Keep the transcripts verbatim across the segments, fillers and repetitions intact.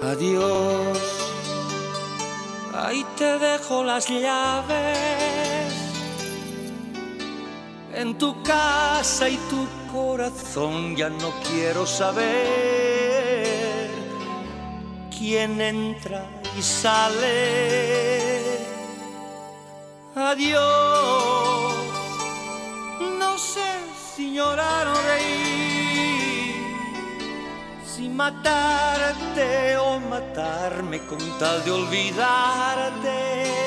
Adiós, ahí te dejo las llaves, en tu casa y tu corazón. Ya no quiero saber quién entra y sale. Adiós, no sé si llorar o reír, si matarte o matarme con tal de olvidarte,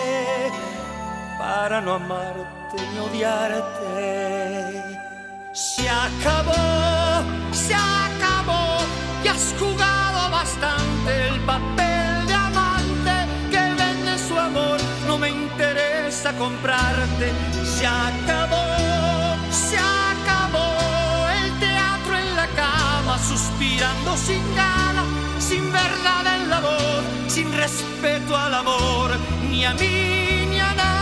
para no amarte ni odiarte. Se acabó, se acabó, y has jugado bastante el papel de amante que vende su amor. No me interesa comprarte. Se acabó, se acabó el teatro en la cama, suspirando sin gana, sin verdad en la voz, sin respeto al amor, ni a mí ni a nada.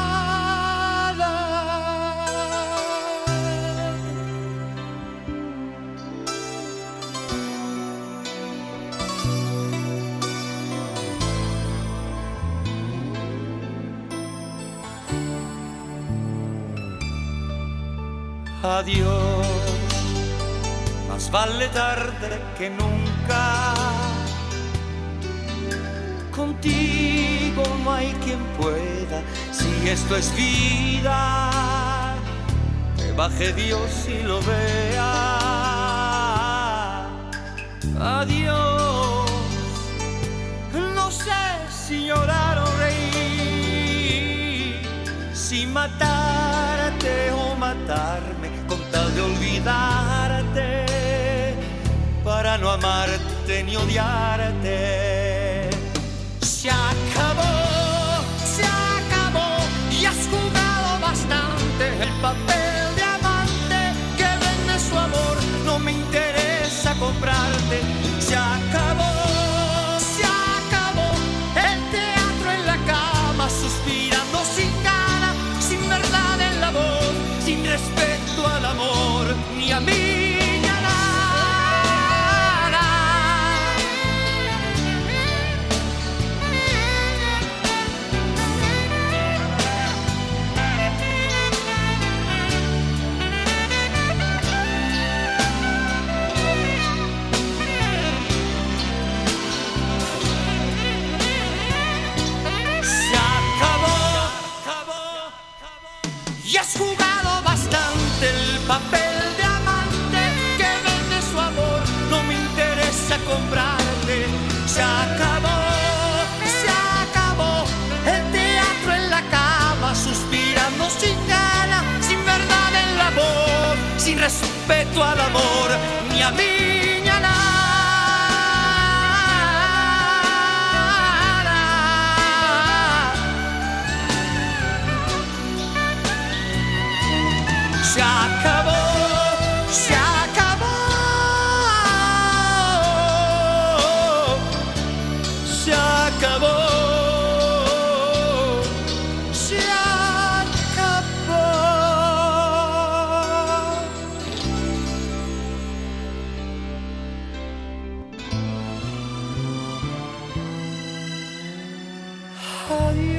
Adiós, más vale tarde que nunca. Contigo no hay quien pueda, si esto es vida, que baje Dios y lo vea. Adiós, no sé si llorar o reír, si matarte o matarme con tal de olvidarte, para no amarte ni odiarte. Se acabó, se acabó, y has jugado bastante el papel de amante que vende su amor. No me interesa comprarte. Se acabó, se acabó el teatro en la cama, suspirando sin gana, sin verdad en la voz, sin respeto al amor, ni a mí. Y has jugado bastante el papel de amante que vende su amor. No me interesa comprarte. Se acabó, se acabó el teatro en la cama, suspirando sin gana, sin verdad en la voz, sin respeto al amor, ni a mí ni a nada. Se acabó, se acabó, se acabó, se acabó. Adiós.